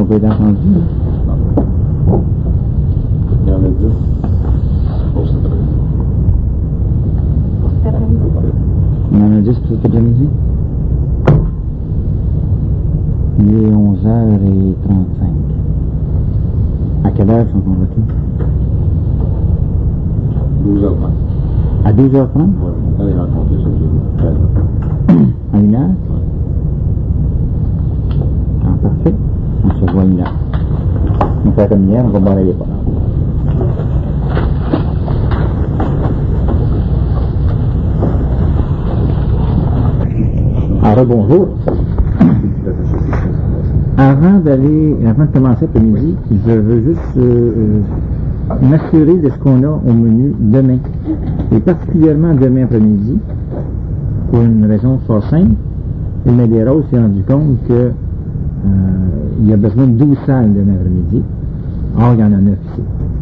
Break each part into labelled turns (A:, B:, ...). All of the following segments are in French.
A: n'ont pas été entendus.
B: Il y en a 10 pour cet après-midi.
A: Il y en a 10 pour cet après-midi. Il est 11h35. À quelle heure sont convoqués?
B: 12h30.
A: À 12h30?
B: Oui, allez rencontrer sur
A: À 1h? Ah, parfait. On se voit 1h. On fait comme hier, on va barrer les pas. Alors, bonjour. Avant de commencer l'après-midi, je veux juste m'assurer de ce qu'on a au menu demain. Et particulièrement demain après-midi, pour une raison fort simple, le Médéros s'est rendu compte que il y a besoin de 12 salles demain après-midi. Or, il y en a 9 ici.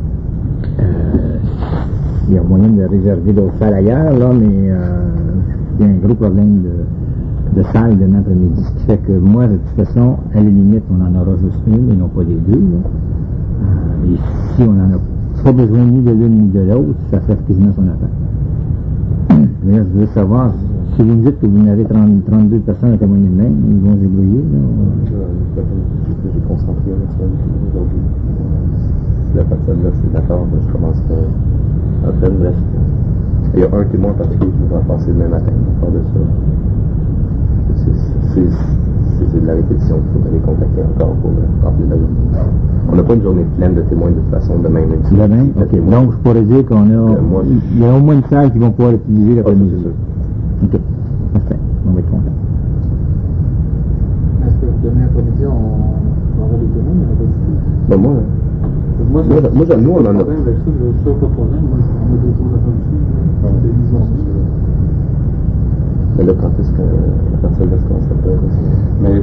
A: Il y a moyen de réserver d'autres salles ailleurs, là, mais il y a un gros problème de salles demain après-midi. Ce qui fait que moi, de toute façon, à la limite, on en aura juste une et non pas les deux. Et si on n'en a pas besoin ni de l'une ni de l'autre, ça fait quasiment son affaire. Mais je veux savoir, si vous me dites que vous n'avez 32 personnes à témoigner de même, ils vont se débrouiller.
B: J'ai concentré la semaine aujourd'hui. Si la personne là, c'est d'accord, je commencerai après le reste. Il y a un témoin particulier qui va passer demain matin, à part de ça. C'est de la répétition qu'il faudrait les contacter encore pour remplir la journée. On n'a pas une journée pleine de témoins de toute façon demain.
A: Demain? Ok. Donc, je pourrais dire qu'on a... il y a au moins une salle qui vont pouvoir utiliser l'après-midi.
B: C'est sûr.
A: Ok. Parfait. On va être content.
C: Est-ce que demain après-midi, on aura des témoins? Il n'y en a pas du tout.
B: Ben moi, nous, on en a...
C: Avec ça, je suis pas de problème. Moi, on a des choses à faire aussi. Des mises.
B: Mais là, quand est-ce que la personne va se concentrer? Mais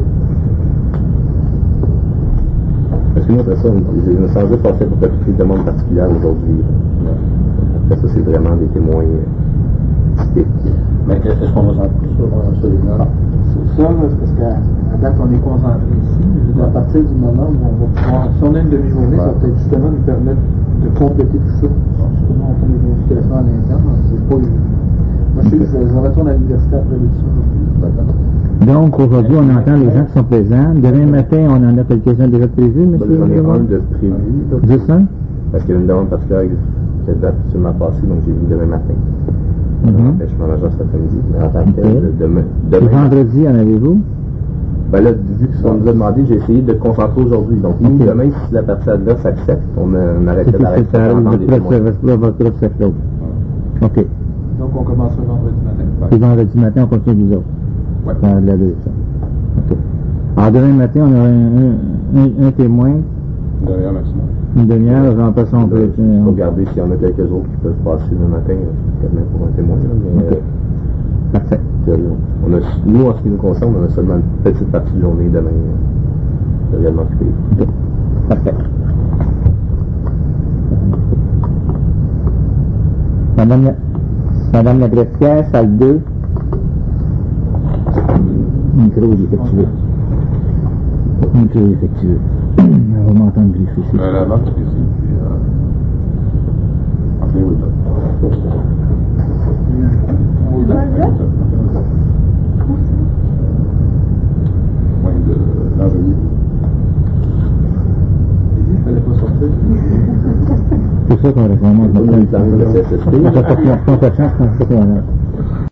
B: parce que nous, après ça, je me semblais passer pour toutes les demandes particulières aujourd'hui. Après ça, c'est vraiment des témoins typiques. Mais est-ce qu'on va s'en plus sur les notes?
C: C'est ça, parce qu'à date, on est concentré ici. À partir du moment où on va pouvoir, si on a une demi-journée, ça va peut-être justement nous permettre de compléter tout ça. Justement, on fait des vérifications à l'interne. C'est pas moi, je retourne à l'université après l'édition aujourd'hui.
A: Donc, aujourd'hui, on entend les gens qui sont présents. Demain matin, on en a quelques-uns déjà prévus, monsieur?
B: J'en ai un de prévu.
A: Juste un?
B: Parce qu'il y a une demande particulière qui date absolument passée, donc j'ai vu demain matin. Je m'en agence cet après-midi. Mais en tant que demain.
A: Et vendredi, en avez-vous?
B: Ben là, vu que ça nous a demandé, j'ai essayé de concentrer aujourd'hui. Donc, nous, demain, si la personne-là s'accepte, on arrête d'arrêter d'entendre des témoins.
A: Votre offre. OK.
C: Donc, on commencera vendredi matin.
A: Et vendredi matin, on continue les autres.
B: Ouais.
A: Ça a l'air de ça. OK. Alors, demain matin, on aura un témoin.
B: Une demi-heure maximum.
A: Une demi-heure, j'en passe on peut...
B: Il faut regarder s'il y en a quelques autres qui peuvent passer le matin, peut-être même pour un témoin. Là, mais,
A: OK. Parfait.
B: Nous, en ce qui nous concerne, on a seulement une petite partie de journée demain de réellement occupé.
A: OK. Parfait. Madame la greffière, salle 2. Micro défectueux. Micro défectueux. On va m'entendre griffer ici.
B: La lampe ici, puis en plein Woodlock. Moins de l'envoyer.
C: Il fallait pas sortir.
A: C'est ça qu'on remonte.
B: On a eu le plan de CSSP.
A: On fait confiance, on fait confiance.